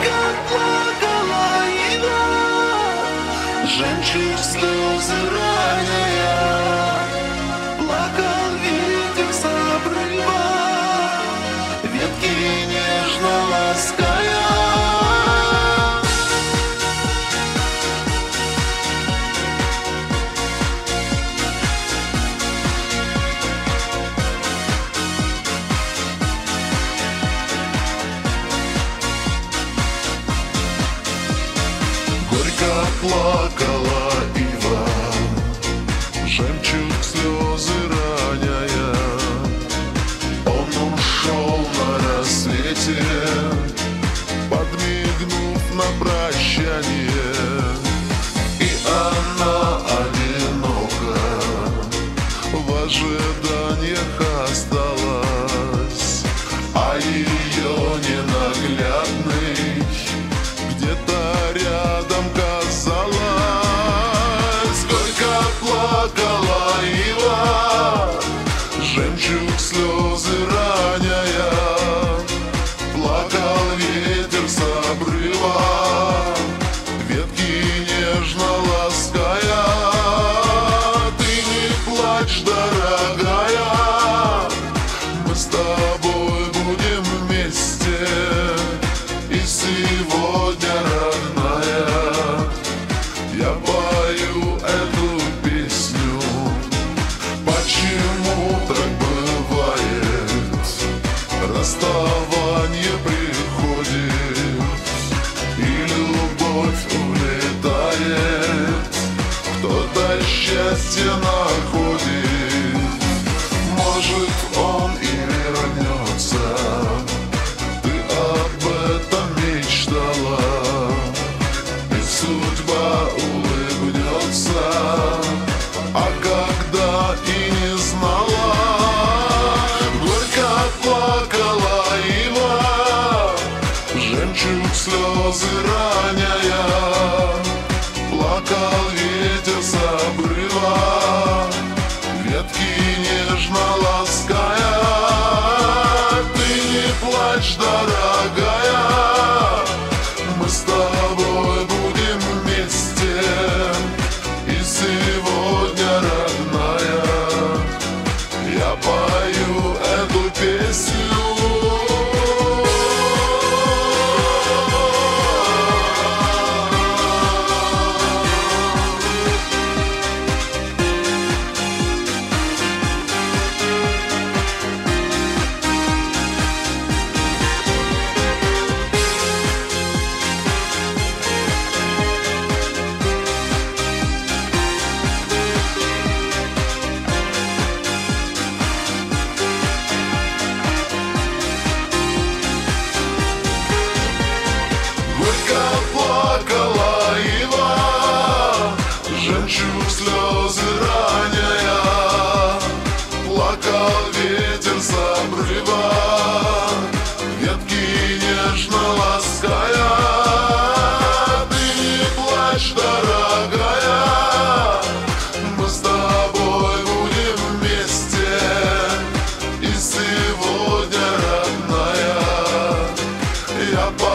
как плакала Ива, жемчуг слезы роняя. Плакал ветер с обрыва, ветки нежно лаская. Горько плакала ива, жемчуг слезы роняя. Он ушел на рассвете, подмигнув на прощание. И она одинока в ожиданиях осталась, а ее ненаглядный где-то рядом казалось. Горько плакала ива, жемчуг слезы роняя. Плакал ветер с обрыва, ветки нежно лаская. Ты не плачь, дорогая, мы с тобой будем вместе. И сегодня, родная, я пою эту песню. Почему так бывает? Расставание приходит, и любовь улетает. Кто-то счастье находит, может, он и вернется. Ты об этом мечтала, и судьба улыбнется, а когда и не знала. Горько плакала ива, жемчуг слезы роняя. Плакал ветер с обрыва, ветки нежно лаская. Ты не плачь, дорогая, мы с тобой будем вместе. И сегодня, родная, я пою эту песню. Горько плакала ива, жемчуг слезы роняя. Плакал ветер с обрыва, ветки нежно лаская. Ты не плачь, дорогая,